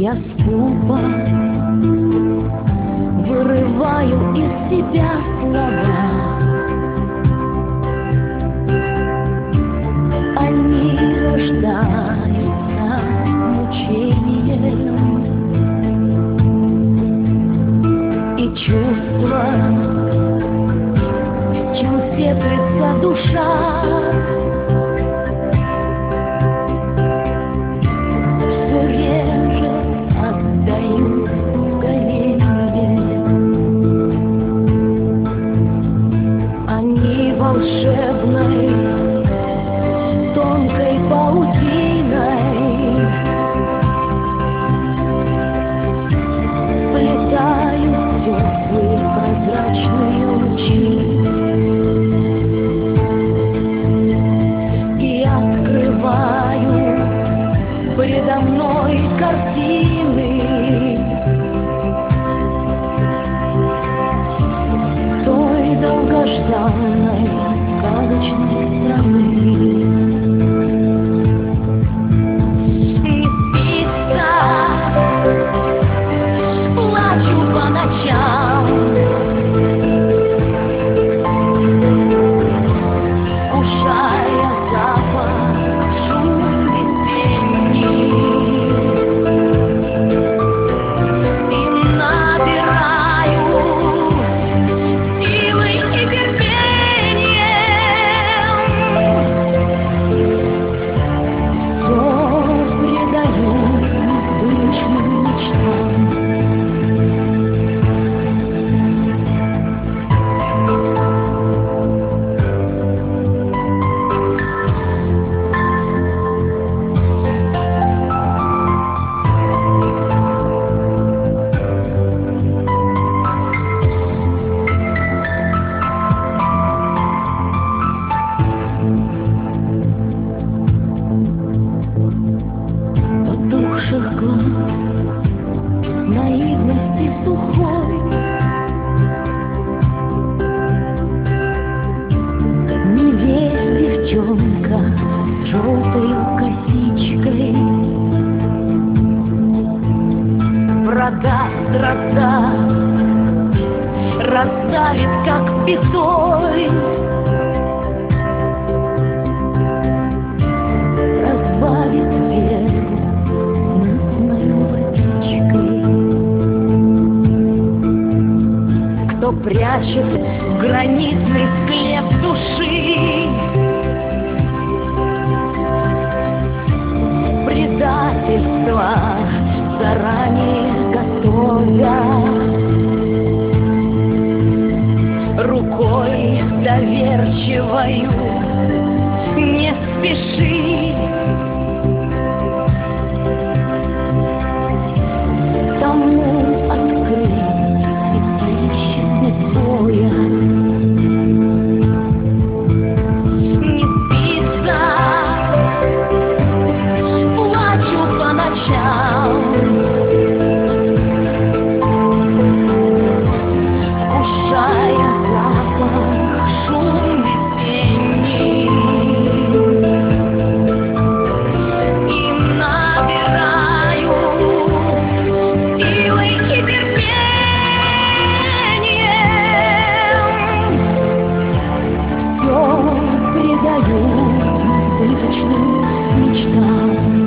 Я скупо вырываю из себя слова. Они рождаются мучением, и чувства, чем светлится душа, все реже отдают ускорение. Они волшебной тонкой паутиной сплетают теплые прозрачные лучи и открывают предо мной картины той долгожданной сказочной страны. Не спится, плачу по ночам, вкушая запах, шум весенний, и набираю силы и терпения. Все предаю несбыточным мечтам. Потухших глаз, наивности сухой, не верь, девчонка с желтой косичкой, продаст, раздавит, как пятой, разбавит веру мутной водичкой. Кто прячет в гранитный склеп души предательство, заранее готовя, рукой доверчивою не спеши. Тому открыть святилище святое. Не спится, плачу по ночам, вкушая запах, шум весенний, и набираю силы и терпения. Все предаю несбыточным мечтам.